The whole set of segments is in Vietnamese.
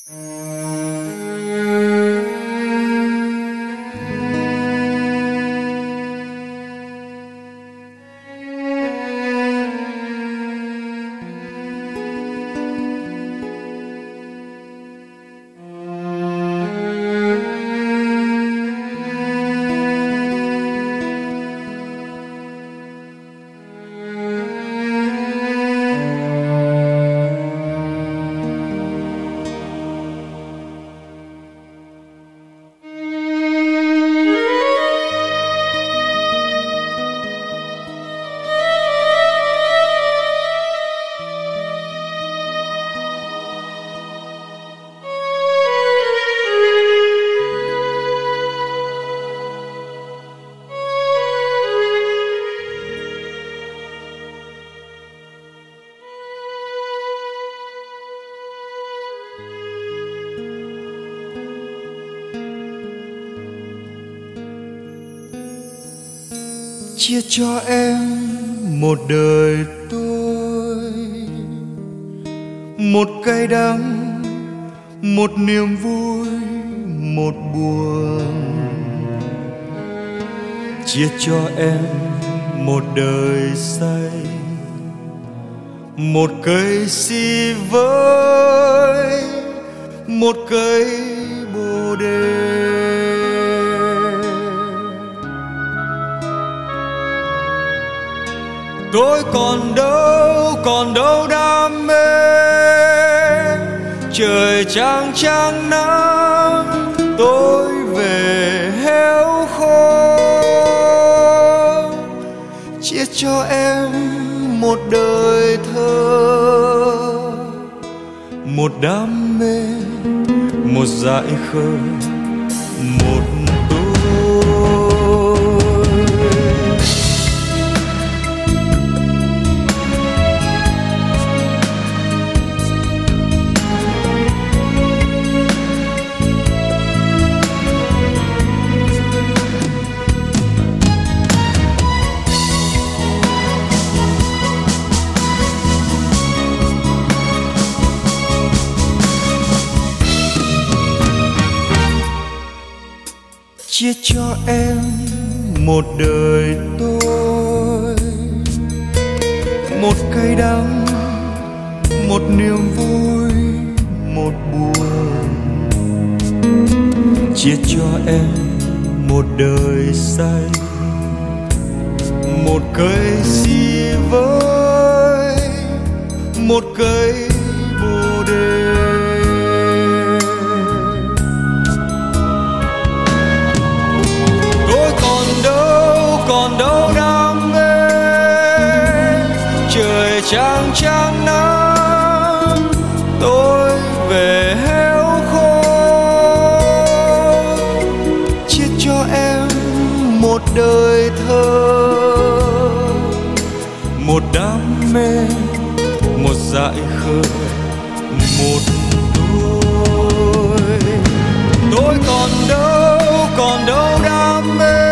Chia cho em một đời tôi, một cay đắng, một niềm vui, một buồn. Chia cho em một đời say, một cây si với một cây bồ đề. Tôi còn đâu đam mê, trời chang chang nắng tôi về héo khô. Chia cho em một đời thơ, một đam mê, một dại khờ, một chia cho em một đời tôi, một cay đắng, một niềm vui, một buồn. Chia cho em một đời say, một cây si với một cây bồ đề. Còn đâu đam mê, trời chang chang nắng tôi về héo khô. Chia cho em một đời thơ, một đam mê, một dại khờ, một tôi còn đâu đam mê,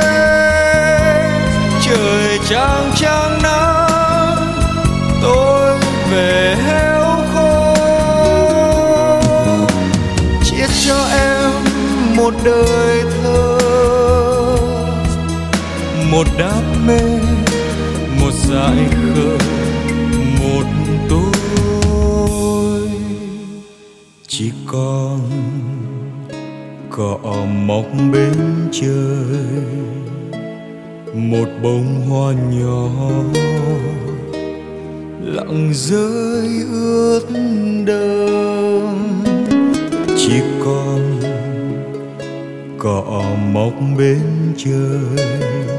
trời chang chang nắng tôi về héo khô. Chia cho em một đời thơ, một đam mê, một dại khờ, một tôi chỉ còn cỏ mọc bên trời, một bông hoa nhỏ lặng rơi ướt đẫm. Chỉ còn cỏ mọc bên trời,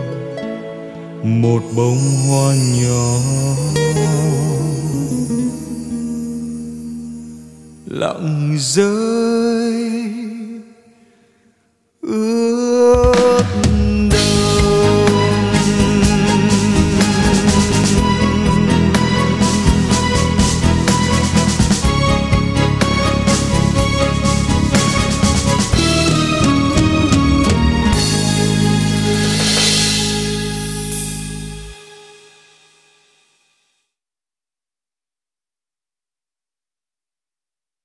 một bông hoa nhỏ lặng rơi